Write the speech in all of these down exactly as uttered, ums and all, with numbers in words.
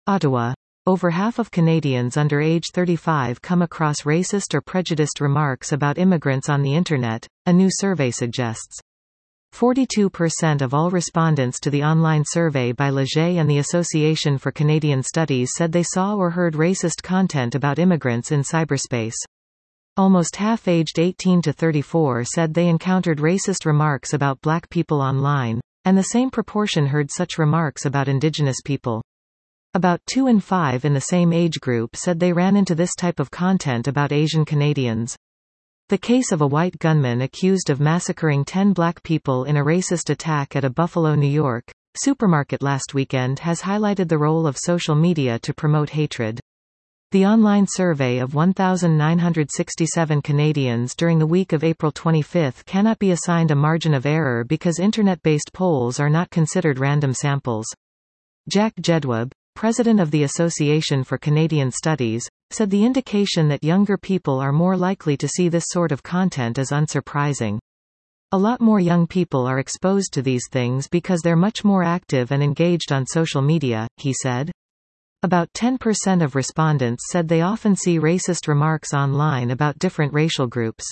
Ottawa. Over half of Canadians under age thirty-five come across racist or prejudiced remarks about immigrants on the Internet, a new survey suggests. forty-two percent of all respondents to the online survey by Leger and the Association for Canadian Studies said they saw or heard racist content about immigrants in cyberspace. Almost half aged eighteen to thirty-four said they encountered racist remarks about Black people online, and the same proportion heard such remarks about Indigenous people. About two in five in the same age group said they ran into this type of content about Asian Canadians. The case of a white gunman accused of massacring ten Black people in a racist attack at a Buffalo, New York, supermarket last weekend has highlighted the role of social media to promote hatred. The online survey of one thousand nine hundred sixty-seven Canadians during the week of April twenty-fifth cannot be assigned a margin of error because Internet-based polls are not considered random samples. Jack Jedwab, president of the Association for Canadian Studies, said the indication that younger people are more likely to see this sort of content is unsurprising. A lot more young people are exposed to these things because they're much more active and engaged on social media, he said. About ten percent of respondents said they often see racist remarks online about different racial groups.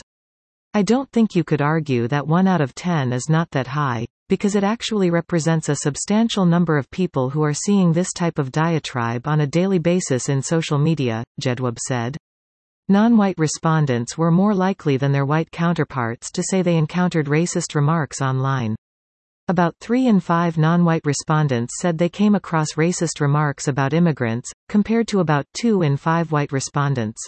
I don't think you could argue that one out of ten is not that high, because it actually represents a substantial number of people who are seeing this type of diatribe on a daily basis in social media, Jedwab said. Non-white respondents were more likely than their white counterparts to say they encountered racist remarks online. About three in five non-white respondents said they came across racist remarks about immigrants, compared to about two in five white respondents.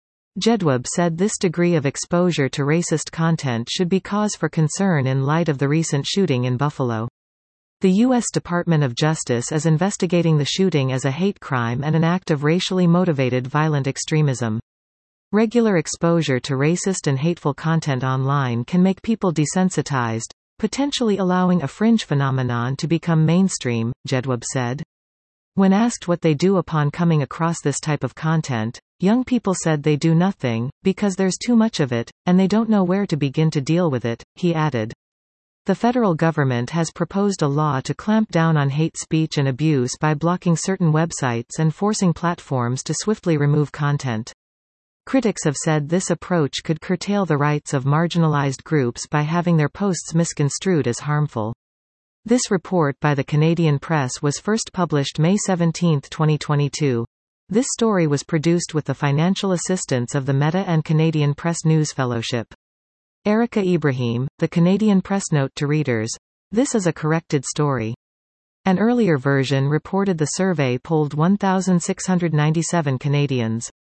Jedwab said this degree of exposure to racist content should be cause for concern in light of the recent shooting in Buffalo. The U S Department of Justice is investigating the shooting as a hate crime and an act of racially motivated violent extremism. Regular exposure to racist and hateful content online can make people desensitized, potentially allowing a fringe phenomenon to become mainstream, Jedwab said. When asked what they do upon coming across this type of content, young people said they do nothing, because there's too much of it, and they don't know where to begin to deal with it, he added. The federal government has proposed a law to clamp down on hate speech and abuse by blocking certain websites and forcing platforms to swiftly remove content. Critics have said this approach could curtail the rights of marginalized groups by having their posts misconstrued as harmful. This report by the Canadian Press was first published May seventeenth twenty twenty-two. This story was produced with the financial assistance of the Meta and Canadian Press News Fellowship. Erica Ibrahim, the Canadian Press note to readers. This is a corrected story. An earlier version reported the survey polled one thousand six hundred ninety-seven Canadians.